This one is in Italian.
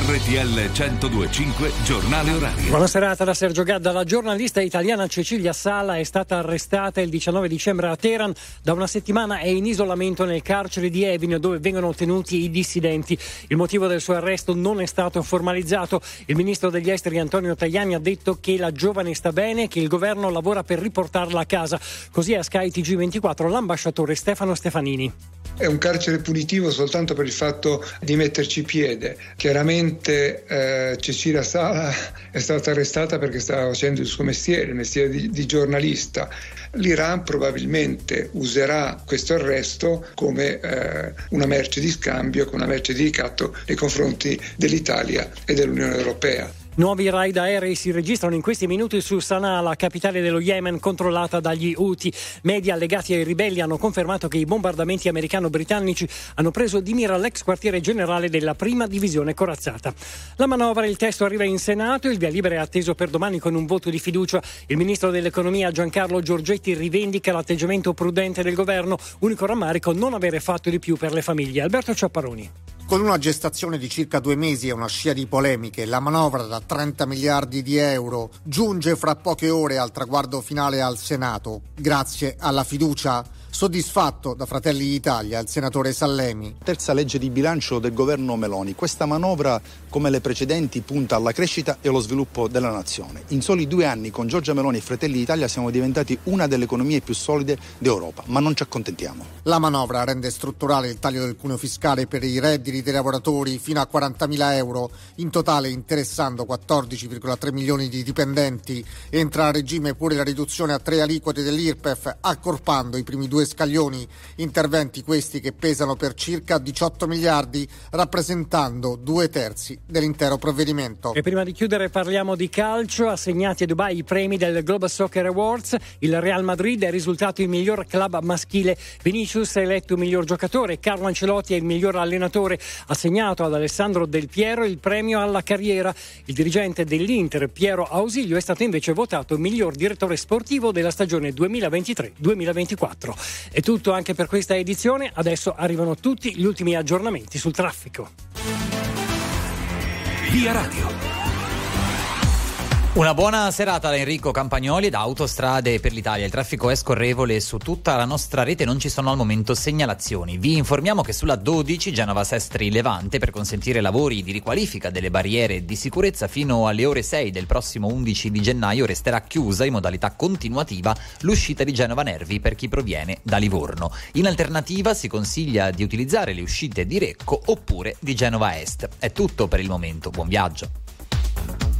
RTL 102.5 Giornale Orario. Buona serata da Sergio Gadda. La giornalista italiana Cecilia Sala è stata arrestata il 19 dicembre a Teheran. Da una settimana è in isolamento nel carcere di Evin, dove vengono tenuti i dissidenti. Il motivo del suo arresto non è stato formalizzato. Il ministro degli esteri Antonio Tajani ha detto che la giovane sta bene e che il governo lavora per riportarla a casa. Così a Sky TG24 l'ambasciatore Stefano Stefanini. È un carcere punitivo soltanto per il fatto di metterci piede. Chiaramente Cecilia Sala è stata arrestata perché stava facendo il suo mestiere, il mestiere di giornalista. L'Iran probabilmente userà questo arresto come una merce di scambio, come una merce di ricatto nei confronti dell'Italia e dell'Unione Europea. Nuovi raid aerei si registrano in questi minuti su Sana'a, la capitale dello Yemen, controllata dagli Houthi. Media legati ai ribelli hanno confermato che i bombardamenti americano-britannici hanno preso di mira l'ex quartiere generale della prima divisione corazzata. La manovra, il testo arriva in Senato, il via libera è atteso per domani con un voto di fiducia. Il ministro dell'economia Giancarlo Giorgetti rivendica l'atteggiamento prudente del governo, unico rammarico non avere fatto di più per le famiglie. Alberto Ciapparoni. Con una gestazione di circa 2 mesi e una scia di polemiche, la manovra da 30 miliardi di euro giunge fra poche ore al traguardo finale al Senato, grazie alla fiducia. Soddisfatto da Fratelli d'Italia il senatore Sallemi. Terza legge di bilancio del governo Meloni. Questa manovra, come le precedenti, punta alla crescita e allo sviluppo della nazione. In soli 2 anni con Giorgia Meloni e Fratelli d'Italia siamo diventati una delle economie più solide d'Europa, ma non ci accontentiamo. La manovra rende strutturale il taglio del cuneo fiscale per i redditi dei lavoratori fino a 40.000 euro, in totale interessando 14,3 milioni di dipendenti. Entra a regime pure la riduzione a 3 aliquote dell'IRPEF, accorpando i primi 2 scaglioni, interventi questi che pesano per circa 18 miliardi, rappresentando 2/3 dell'intero provvedimento. E prima di chiudere parliamo di calcio. Assegnati a Dubai i premi del Global Soccer Awards. Il Real Madrid è risultato il miglior club maschile. Vinicius è eletto miglior giocatore. Carlo Ancelotti è il miglior allenatore. Assegnato ad Alessandro Del Piero il premio alla carriera. Il dirigente dell'Inter, Piero Ausilio, è stato invece votato miglior direttore sportivo della stagione 2023-2024. È tutto anche per questa edizione. Adesso arrivano tutti gli ultimi aggiornamenti sul traffico. Via Radio. Una buona serata da Enrico Campagnoli da Autostrade per l'Italia. Il traffico è scorrevole su tutta la nostra rete, non ci sono al momento segnalazioni. Vi informiamo che sulla 12 Genova-Sestri Levante, per consentire lavori di riqualifica delle barriere di sicurezza, fino alle ore 6 del prossimo 11 di gennaio resterà chiusa in modalità continuativa l'uscita di Genova Nervi per chi proviene da Livorno. In alternativa si consiglia di utilizzare le uscite di Recco oppure di Genova Est. È tutto per il momento, buon viaggio.